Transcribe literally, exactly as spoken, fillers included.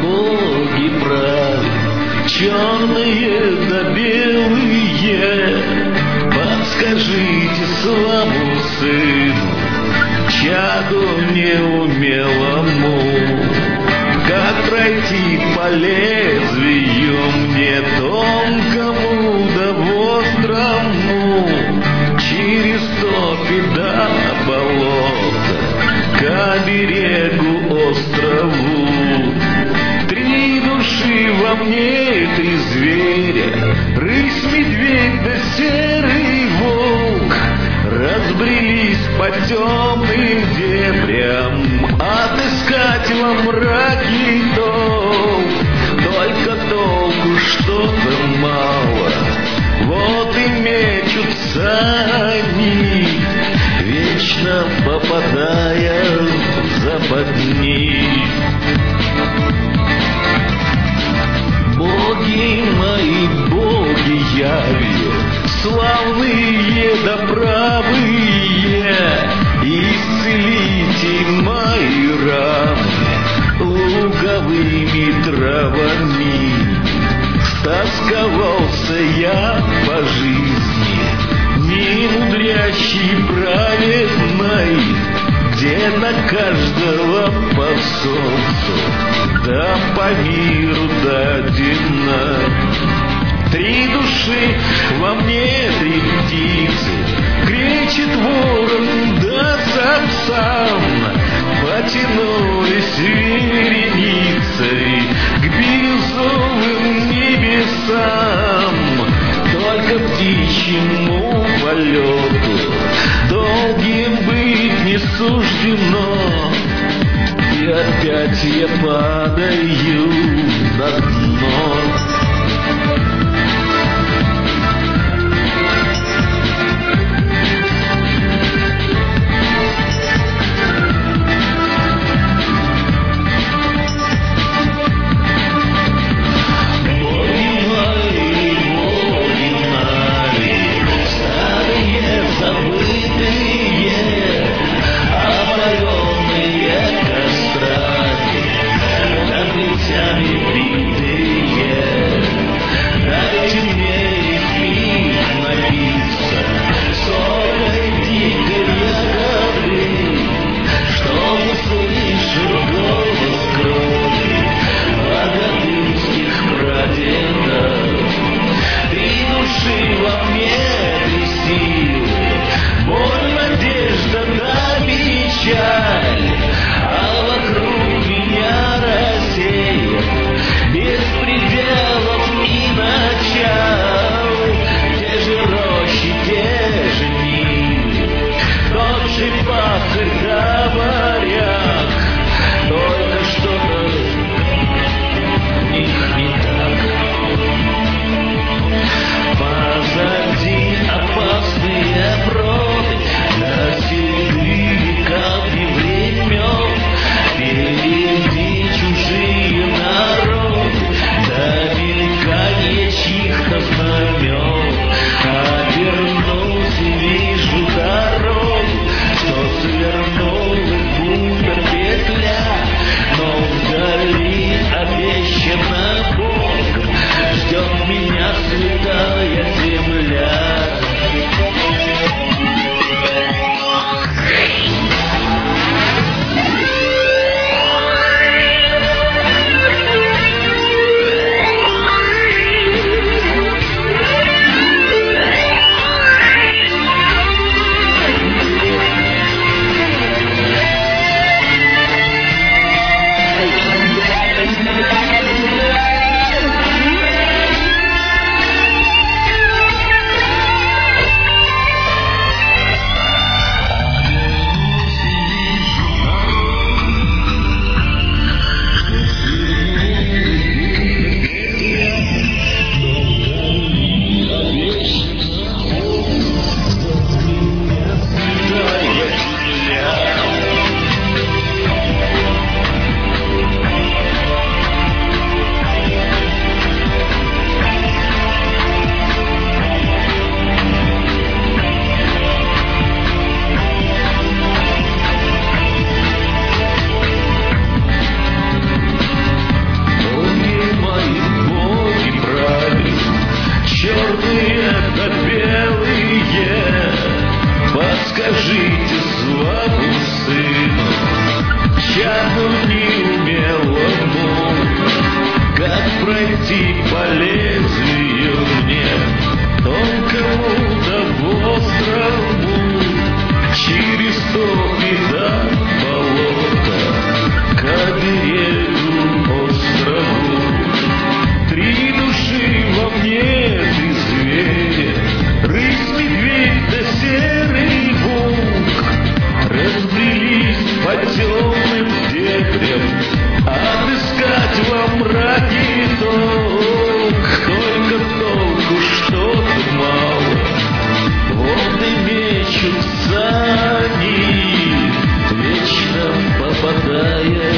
боги правы, черные да белые, подскажите славу сыну, чаду неумелому, как пройти по лезвию мне тонкому да острому, через топи до болота, к берегу острову. Три души во мне, три зверя, рысь, медведь да серый волк, разбрелись по темным дебрям, отыскать во мраке толк. Только толку что-то мало, вот и мечутся они, вечно попадая в западни. Боги мои, боги яви, славные да правые, исцелите мои раны луговыми травами. Стосковался я по жизни, немудрящий праведной, где на каждого по солнцу, да по миру дадено. Три души во мне, три птицы, кричит ворон да сапсан, потянулись вереницей к бирюзовым небесам. Только птичьему полету долгим быть не суждено, и опять я падаю на дно. Забытые, опаленные кострами, как летят толк, только толку что-то мало. Вот и мечутся они, вечно попадая